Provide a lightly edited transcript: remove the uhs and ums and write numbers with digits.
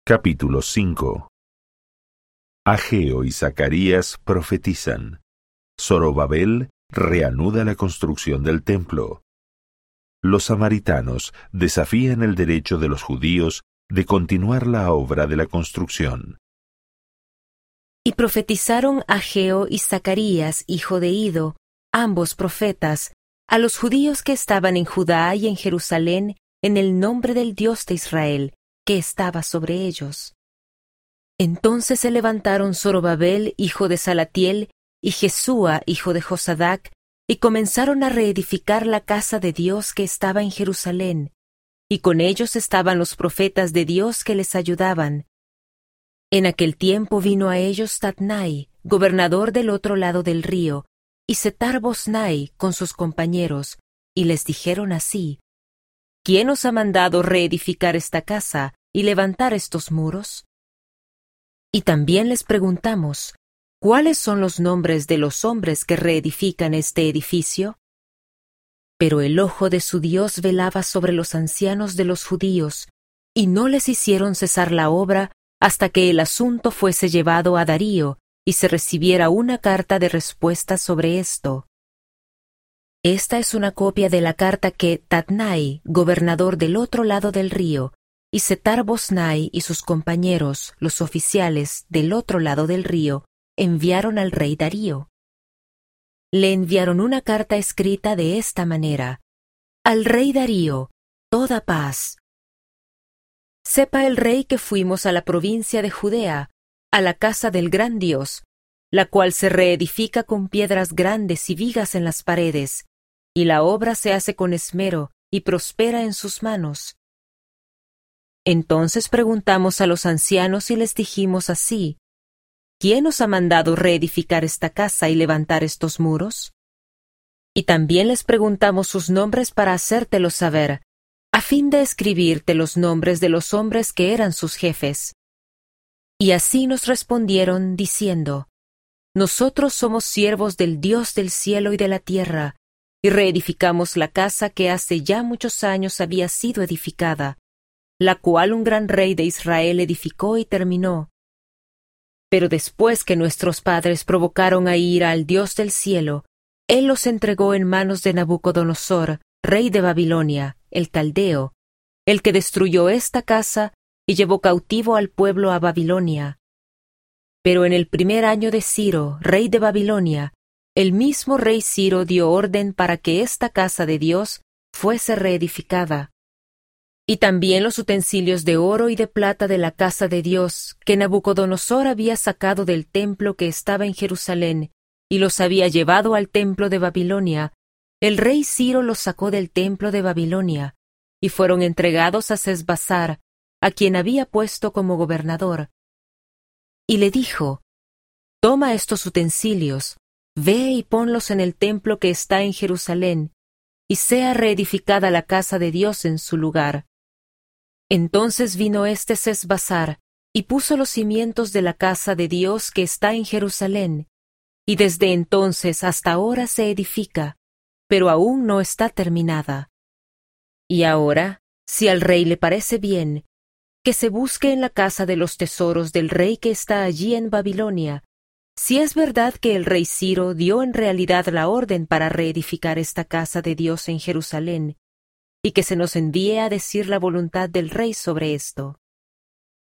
Capítulo 5. Ageo y Zacarías profetizan. Zorobabel reanuda la construcción del templo. Los samaritanos desafían el derecho de los judíos de continuar la obra de la construcción. Y profetizaron Ageo y Zacarías, hijo de Ido, ambos profetas, a los judíos que estaban en Judá y en Jerusalén, en el nombre del Dios de Israel, que estaba sobre ellos. Entonces se levantaron Zorobabel, hijo de Salatiel, y Jesúa, hijo de Josadac, y comenzaron a reedificar la casa de Dios que estaba en Jerusalén, y con ellos estaban los profetas de Dios que les ayudaban. En aquel tiempo vino a ellos Tatnai, gobernador del otro lado del río, y Setar-Boznai con sus compañeros, y les dijeron así: ¿Quién os ha mandado reedificar esta casa y levantar estos muros? Y también les preguntamos: ¿cuáles son los nombres de los hombres que reedifican este edificio? Pero el ojo de su Dios velaba sobre los ancianos de los judíos, y no les hicieron cesar la obra hasta que el asunto fuese llevado a Darío y se recibiera una carta de respuesta sobre esto. Esta es una copia de la carta que Tatnai, gobernador del otro lado del río, y Setar-Boznai y sus compañeros, los oficiales del otro lado del río, enviaron al rey Darío. Le enviaron una carta escrita de esta manera: Al rey Darío, toda paz. Sepa el rey que fuimos a la provincia de Judea, a la casa del gran Dios, la cual se reedifica con piedras grandes y vigas en las paredes, y la obra se hace con esmero y prospera en sus manos. Entonces preguntamos a los ancianos y les dijimos así: ¿Quién os ha mandado reedificar esta casa y levantar estos muros? Y también les preguntamos sus nombres para hacértelos saber, a fin de escribirte los nombres de los hombres que eran sus jefes. Y así nos respondieron diciendo: Nosotros somos siervos del Dios del cielo y de la tierra, y reedificamos la casa que hace ya muchos años había sido edificada, la cual un gran rey de Israel edificó y terminó. Pero después que nuestros padres provocaron a ira al Dios del cielo, Él los entregó en manos de Nabucodonosor, rey de Babilonia, el caldeo, el que destruyó esta casa y llevó cautivo al pueblo a Babilonia. Pero en el primer año de Ciro, rey de Babilonia, el mismo rey Ciro dio orden para que esta casa de Dios fuese reedificada. Y también los utensilios de oro y de plata de la casa de Dios, que Nabucodonosor había sacado del templo que estaba en Jerusalén, y los había llevado al templo de Babilonia, el rey Ciro los sacó del templo de Babilonia, y fueron entregados a Sesbassar, a quien había puesto como gobernador. Y le dijo: Toma estos utensilios, ve y ponlos en el templo que está en Jerusalén, y sea reedificada la casa de Dios en su lugar. Entonces vino este Sesbassar, y puso los cimientos de la casa de Dios que está en Jerusalén, y desde entonces hasta ahora se edifica, pero aún no está terminada. Y ahora, si al rey le parece bien, que se busque en la casa de los tesoros del rey que está allí en Babilonia, si es verdad que el rey Ciro dio en realidad la orden para reedificar esta casa de Dios en Jerusalén, y que se nos envíe a decir la voluntad del rey sobre esto.